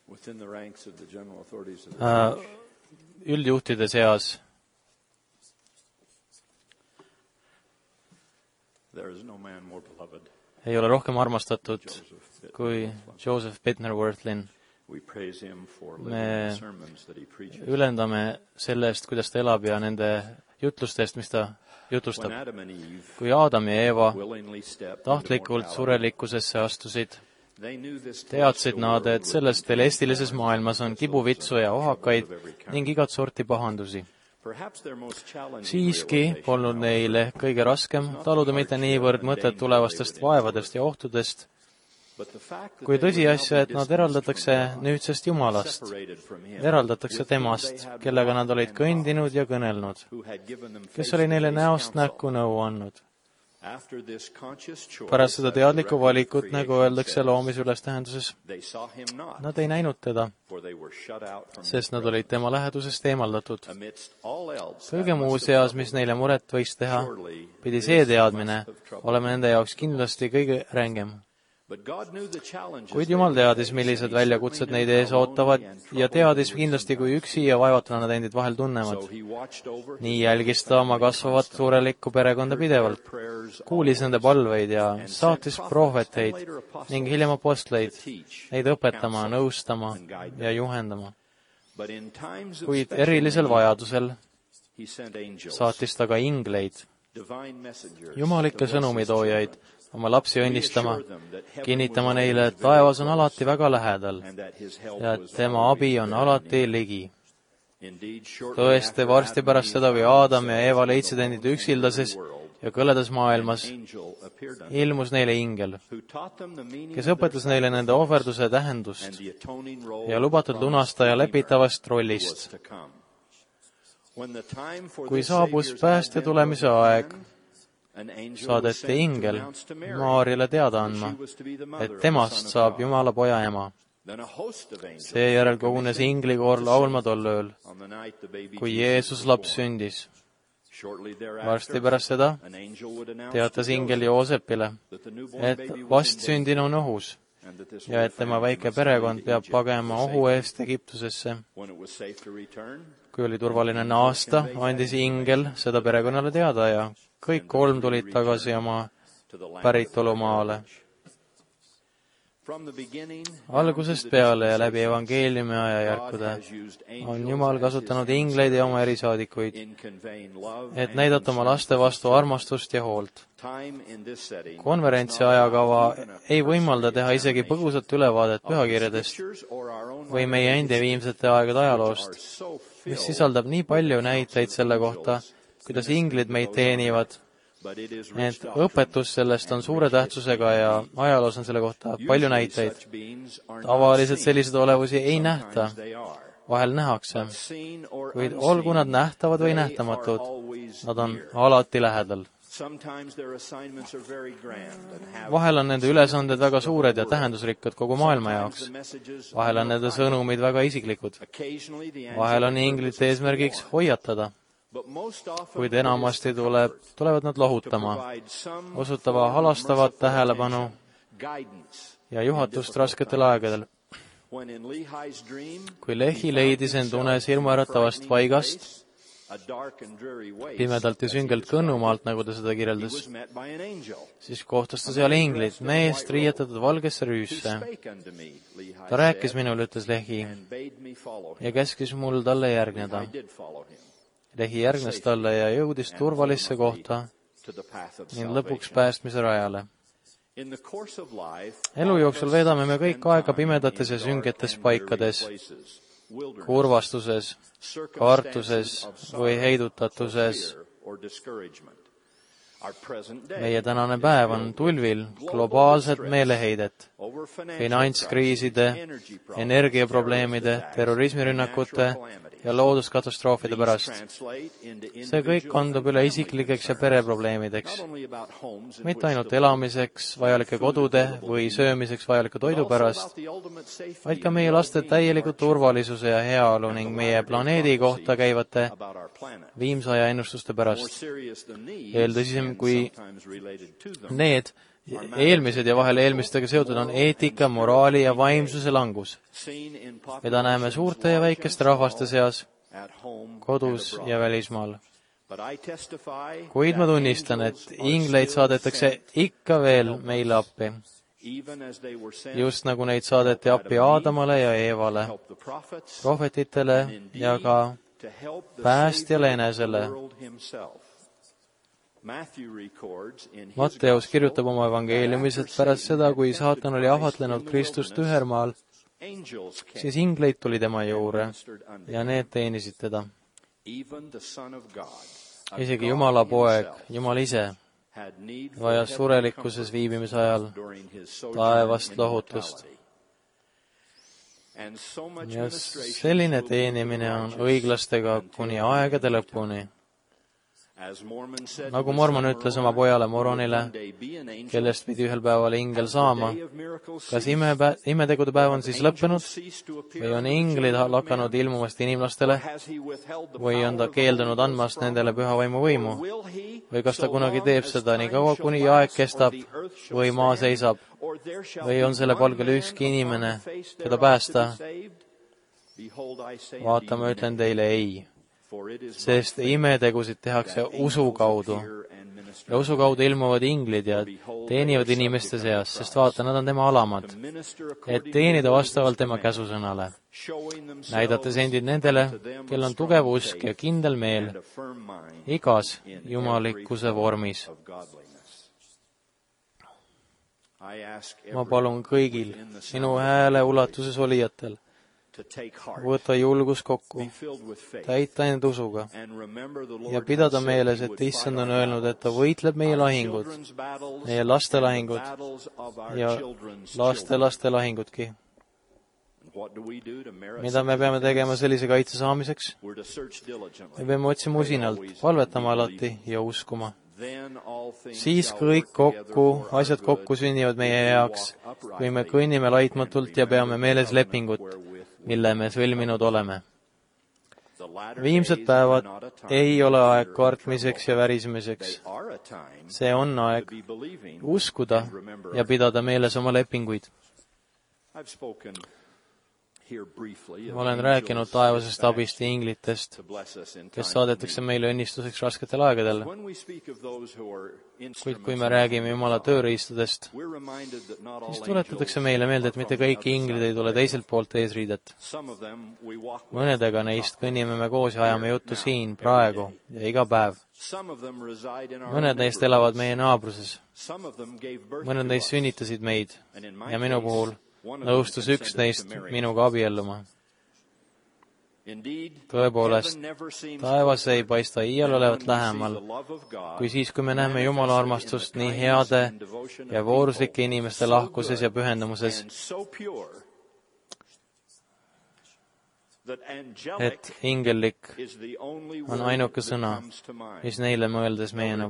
üldjuhtide seas ei ole rohkem armastatud kui Joseph Bittner-Worthlin. Me ülendame selle eest, kuidas ta elab ja nende jutluste eest, mis ta jutustab. Kui Aadam ja Eeva tahtlikult surelikkusesse astusid, teadsid nad, et selles celestilises maailmas on kibuvitsu ja ohakaid ning igat sorti pahandusi. Siiski polnud neile kõige raskem taluda mitte niivõrd mõtet tulevastest vaevadest ja ohtudest, kui tõsiasja, et nad eraldatakse nüüdsest Jumalast, eraldatakse temast, kellega nad olid kõndinud ja kõnelnud, kes oli neile näost näkku nõu andnud. Pärast seda teadlikku valikut, nagu öeldakse loomisüles tähenduses, nad ei näinud teda, sest nad olid tema lähedusest eemaldatud. Kõige muu seas, mis neile muret võiks teha, pidi see teadmine olema nende jaoks kindlasti kõige rängem. Kuid Jumal teadis, millised väljakutsed neid ees ootavad ja teadis kindlasti, kui üksi ja vaevatuna nad endid vahel tunnevad. Nii jälgis ta oma kasvavat suurelikku perekonda pidevalt, kuulis nende palveid ja saatis prohveteid ning hiljem apostleid, neid õpetama, nõustama ja juhendama. Kuid erilisel vajadusel saatis ta ka ingleid, jumalikke sõnumitoojaid, oma lapsi õnnistama, kinnitama neile, et taevas on alati väga lähedal ja et tema abi on alati ligi. Tõesti, varsti pärast seda, kui Aadam ja Eeva leidsid endid üksildases ja kõledas maailmas, ilmus neile ingel, kes õpetas neile nende ohverduse tähendust ja lubatud lunastaja lepitavast rollist. Kui saabus päästja tulemise aeg, saadeti ingel Maarjale teada andma, et temast saab Jumala poja ema. Seejärel kogunes inglikoor laulma tol ööl, kui Jeesus laps sündis. Varsti pärast seda teatas ingel Joosepile, et vastsündinu on ohus ja et tema väike perekond peab pagema ohu eest Egiptusesse. Kui oli turvaline naasta, andis ingel seda perekonnale teada ja kõik kolm tulid tagasi oma päritolumaale. Algusest peale ja läbi evangeeliumi ajajärkude on Jumal kasutanud ingleid ja oma erisaadikuid, et näidata oma laste vastu armastust ja hoolt. Konverentsi ajakava ei võimalda teha isegi põgusat ülevaadet pühakirjadest või meie endi viimsete aegade ajaloost, mis sisaldab nii palju näiteid selle kohta, kuidas inglid meid teenivad, ent õpetus sellest on suure tähtsusega ja ajaloos on selle kohta palju näiteid. Tavaliselt selliseid olevusi ei nähta, vahel nähakse, kuid olgu nad nähtavad või nähtamatud, nad on alati lähedal. Vahel on nende ülesanded väga suured ja tähendusrikkad kogu maailma jaoks. Vahel on nende sõnumid väga isiklikud. Vahel on inglite eesmärgiks hoiatada, kuid enamasti tulevad nad lohutama, osutava halastavat tähelepanu ja juhatust rasketel aegadel. Kui Lehi leidis end unes hirmuäratavast paigast, pimedalt ja süngelt kõnnumaalt, nagu ta seda kirjeldas, siis kohtas ta seal inglit, meest riietatud valgesse rüüsse. Ta rääkis minule, ütles Lehi, ja käskis mul talle järgneda. Lehi järgnes talle ja jõudis turvalisse kohta ning lõpuks päästmise rajale. Elu jooksul veedame me kõik aega pimedates ja süngetes paikades, kurvastuses, kartuses või heidutatuses. Meie tänane päev on tulvil globaalset meeleheidet, finantskriiside, energiaprobleemide, terrorismirünnakute ja looduskatastroofide pärast. See kõik kandub üle isiklikeks ja pereprobleemideks. Mitte ainult elamiseks vajalike kodude või söömiseks vajaliku toidu pärast, vaid ka meie laste täieliku turvalisuse ja heaolu ning meie planeedi kohta käivate viimsaja ennustuste pärast. Veel tõsisem kui need eelmised ja vahel eelmistega seotud on eetika, moraali ja vaimsuse langus, mida näeme suurte ja väikeste rahvaste seas, kodus ja välismaal. Kuid ma tunnistan, et ingleid saadetakse ikka veel meile appi, just nagu neid saadeti appi Aadamale ja Eevale, prohvetitele ja ka päästjale enesele. Matteus kirjutab oma evangeeliumis, et pärast seda, kui saatan oli ahvatlenud Kristust tühermaal, siis ingleid tuli tema juurde ja need teenisid teda. Isegi Jumala poeg, Jumal ise, vajas surelikkuses viibimise ajal taevast lohutust. Ja selline teenimine on õiglastega kuni aegade lõpuni. Nagu Mormon ütles oma pojale Moronile, kellest pidi ühel päeval ingel saama, kas imetegude päev on siis lõppenud või on inglid lakanud ilmumast inimlastele või on ta keeldunud andmast nendele püha vaimu võimu või kas ta kunagi teeb seda nii kaua, kuni aeg kestab või maa seisab või on selle palgel ükski inimene, keda päästa? Vaata, ma ütlen teile ei. Sest imetegusid tehakse usu kaudu ja usu kaudu ilmuvad inglid ja teenivad inimeste seas, sest vaata, nad on tema alamad, et teenida vastavalt tema käsusõnale, näidates endid nendele, kel on tugev usk ja kindel meel igas jumalikkuse vormis. Ma palun kõigil sinu hääle ulatuses olijatel võtta julgus kokku, täita end usuga ja pidada meeles, et Issand on öelnud, et ta võitleb meie lahingud, meie laste lahingud ja laste lahingudki. Mida me peame tegema sellise kaitse saamiseks? Me peame otsima usinalt, palvetama alati ja uskuma. Siis kõik asjad kokku sünnivad meie heaks, kui me kõnnime laitmatult ja peame meeles lepingut, mille me sõlminud oleme. Viimsed päevad ei ole aeg kartmiseks ja värismiseks. See on aeg uskuda ja pidada meeles oma lepinguid. Ma olen rääkinud taevasest abist ja inglitest, kes saadetakse meile õnnistuseks rasketel aegadel. Kuid kui me räägime Jumala tööriistadest, siis tuletatakse meile meelde, et mitte kõik inglid ei tule teiselt poolt eesriidet. Mõnedega neist kõnnime me koos ja ajame juttu siin, praegu ja iga päev. Mõned neist elavad meie naabruses. Mõned neist sünnitasid meid ja minu puhul nõustus üks neist minuga abielluma. Tõepoolest, taevas ei paista iial olevat lähemal, kui siis, kui me näeme Jumala armastust nii heade ja vooruslike inimeste lahkuses ja pühendumuses, et ingellik on ainuke sõna, mis neile mõeldes meenub.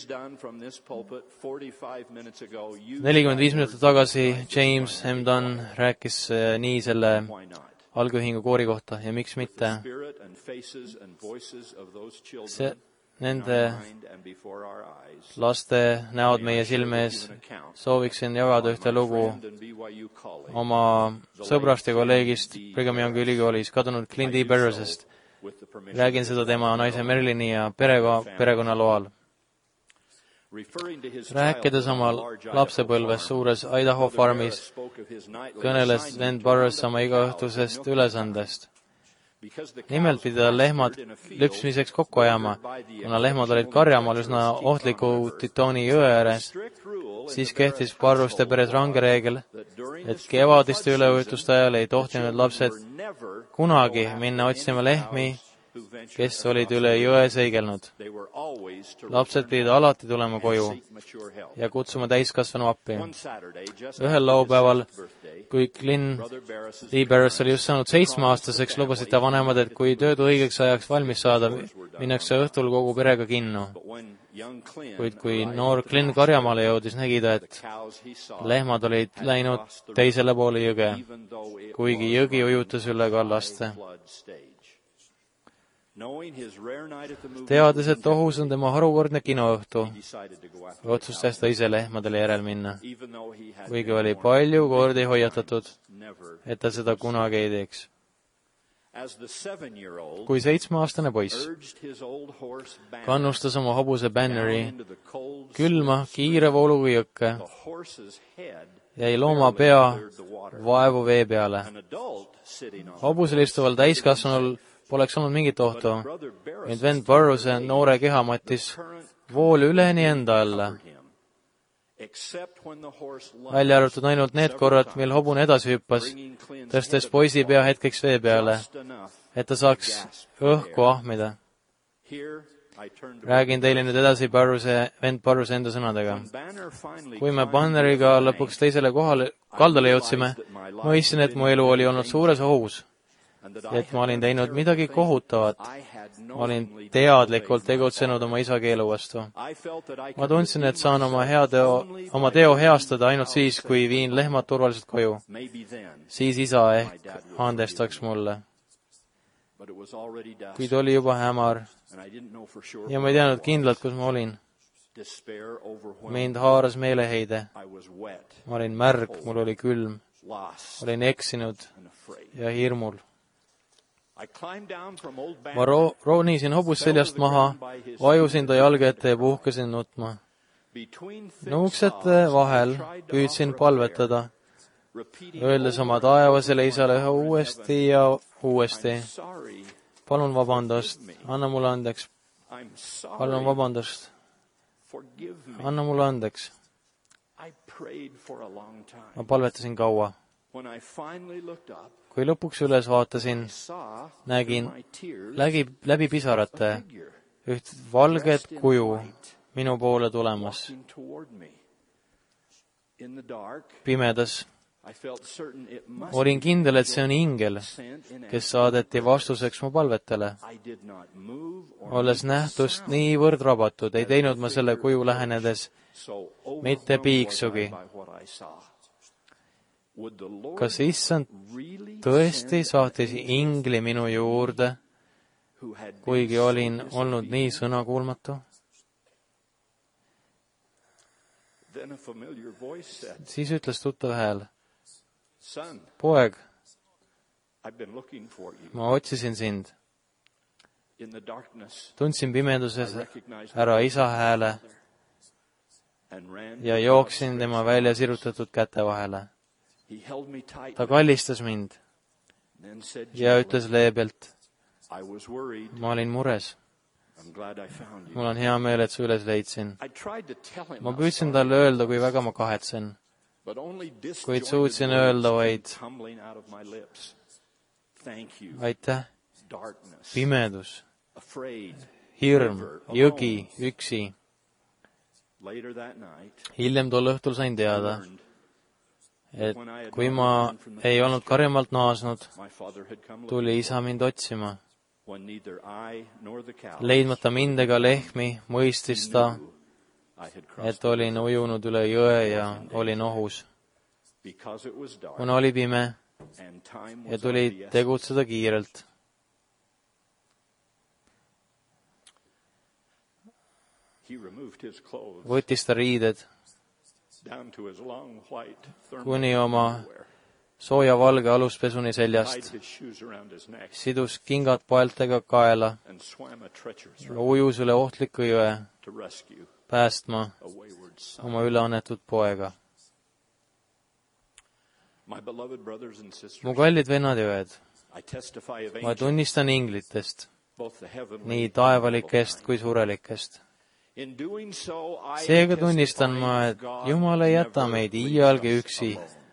45 minutit tagasi James M. Dunn rääkis nii selle algühingu koori kohta ja miks mitte. Nende laste näod meie silme ees sooviksin jagada ühte lugu oma sõbrast ja kolleegist Brigham Youngi ülikoolis kadunud Clint E. Barrosest. Räägin seda tema naise Merlini ja perekonnaloal. Rääkides oma lapsepõlves suures Idaho farmis, kõneles vend Barros oma igaõhtusest ülesandest. Nimelt pidi ta lehmad lüpsmiseks kokku ajama, kuna lehmad olid karjamaal üsna ohtliku Titooni jõe ääres, siis kehtis Barruste peres range reegel, et kevadiste üleujutuste ajal ei tohtinud lapsed kunagi minna otsima lehmi, kes olid üle jõe seigelnud. Lapsed pidid alati tulema koju ja kutsuma täiskasvanu appi. Ühel laupäeval, kui Clint E. Barros oli just saanud 7-aastaseks, lubasid ta vanemad, et kui tööd õigeks ajaks valmis saada, minnakse õhtul kogu perega kinno. Kuid kui noor Clint karjamaale jõudis, nägi ta, et lehmad olid läinud teisele poole jõge, kuigi jõgi ujutas üle kallaste. Teades, et ohus on tema harukordne kinoõhtu, otsustas ta ise lehmadele järel minna, kuigi oli palju kordi hoiatatud, et ta seda kunagi ei teeks. Kui 7-aastane poiss kannustas oma hobuse Banneri külma kiire vooluga jõkke, jäi looma pea vaevu vee peale. Hobusel istuval täiskasvanul poleks olnud mingit ohtu, ent vend Burrowse noore keha mattis voolu üleni enda alla, välja arvatud ainult need korrad, mil hobune edasi hüppas, tõstes poisi pea hetkeks vee peale, et ta saaks õhku ahmida. Räägin teile nüüd edasi vend Burrowse enda sõnadega. Kui me Banneriga lõpuks teisele kaldale jõudsime, mõistsin, et mu elu oli olnud suures ohus, et ma olin teinud midagi kohutavat. Ma olin teadlikult tegutsenud oma isa keelu vastu. Ma tundsin, et saan oma teo heastada ainult siis, kui viin lehmad turvaliselt koju. Siis isa ehk andestaks mulle. Kuid oli juba hämar ja ma ei teadnud kindlalt, kus ma olin. Mind haaras meeleheide. Ma olin märg, mul oli külm. Olin eksinud ja hirmul. Ma roonisin hobust seljast maha, vajusin ta jalge ette ja puhkasin nutma. Nuuksete vahel püüdsin palvetada, öeldes oma taevasele isale ühe uuesti ja uuesti. Palun vabandust, anna mulle andeks. Palun vabandust, anna mulle andeks. Ma palvetasin kaua. Kui lõpuks üles vaatasin, nägin läbi pisarate üht valget kuju minu poole tulemas. Pimedas olin kindel, et see on ingel, kes saadeti vastuseks mu palvetele. Olles nähtust niivõrd rabatud, ei teinud ma selle kuju lähenedes mitte piiksugi. Kas issand tõesti saatis ingli minu juurde, kuigi olin olnud nii sõnakuulmatu? Siis ütles tuttav hääl, poeg, ma otsisin sind. Tundsin pimeduses ära isa hääle ja jooksin tema välja sirutatud käte vahele. Ta kallistas mind ja ütles leebelt, ma olin mures. Mul on hea meel, et sa üles leidsin. Ma püüdsin talle öelda, kui väga ma kahetsen, kuid suutsin öelda vaid aitäh, pimedus, hirm, jõgi, üksi. Hiljem tol õhtul sain teada, et kui ma ei olnud karjamaalt naasnud, tuli isa mind otsima. Leidmata mind ega lehmi, mõistis ta, et olin ujunud üle jõe ja olin ohus. Kuna oli pime ja tuli tegutseda kiirelt. Võttis ta riided kuni oma sooja valge aluspesuni seljast, sidus kingad paeltega kaela ja ujus üle ohtliku jõe, päästma oma üleannetud poega. Mu kallid vennad ja õed, ma tunnistan inglitest, nii taevalikest kui surelikest. Seega tunnistan ma, et Jumal ei jäta meid iialgi üksi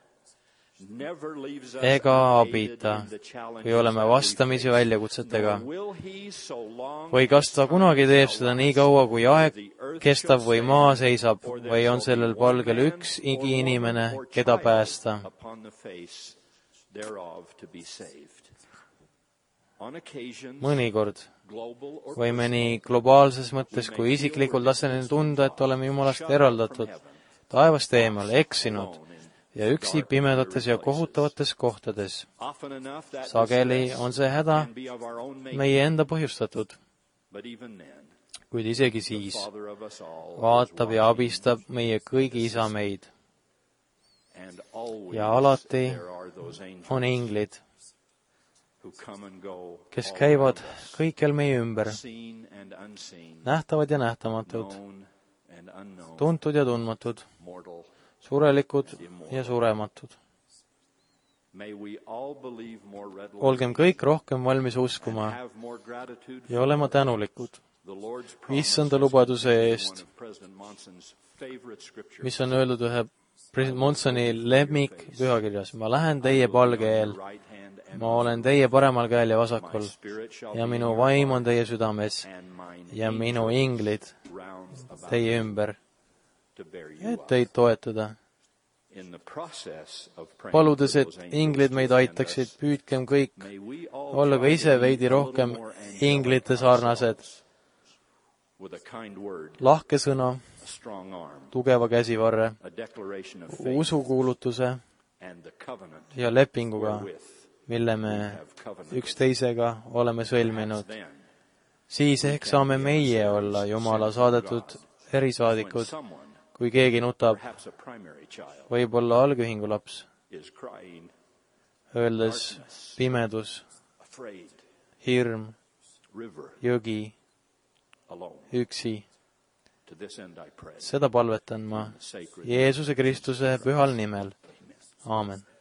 ega abita, kui oleme vastamisi väljakutsetega. Või kas ta kunagi teeb seda nii kaua, kui aeg kestab või maa seisab, või on sellel palgel üks inimene, keda päästa. Mõnikord võime nii globaalses mõttes kui isiklikul tasemel tunda, et oleme Jumalast eraldatud, taevast eemal, eksinud ja üksi pimedates ja kohutavates kohtades. Sageli on see häda meie enda põhjustatud, kuid isegi siis vaatab ja abistab meie kõigi isa meid. Ja alati on inglid, kes käivad kõikjal meie ümber, nähtavad ja nähtamatud, tuntud ja tundmatud, surelikud ja surematud. Olgem kõik rohkem valmis uskuma ja olema tänulikud issanda lubaduse eest, mis on öeldud ühe president Monsoni lemmik pühakirjas. Ma lähen teie palge eel, ma olen teie paremal käel ja vasakul ja minu vaim on teie südames ja minu inglid teie ümber, et teid toetada. Paludes, et inglid meid aitaksid, püüdkem kõik olla ka ise veidi rohkem inglite sarnased, lahke sõna, tugeva käsivarre, usukuulutuse ja lepinguga, mille me üksteisega oleme sõlminud. Siis ehk saame meie olla Jumala saadetud erisaadikud, kui keegi nutab, võib-olla algühingu laps, öeldes pimedus, hirm, jõgi, üksi. Seda palvetan ma Jeesuse Kristuse pühal nimel. Aamen.